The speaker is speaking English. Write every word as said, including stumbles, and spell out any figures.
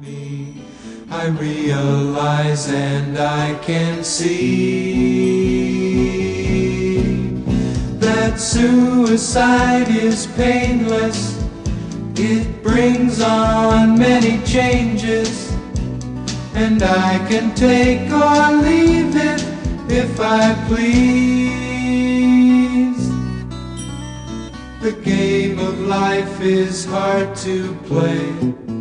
me. I realize and I can see that suicide is painless. It brings on many changes, and I can take or leave it if I please. The game of life is hard to play.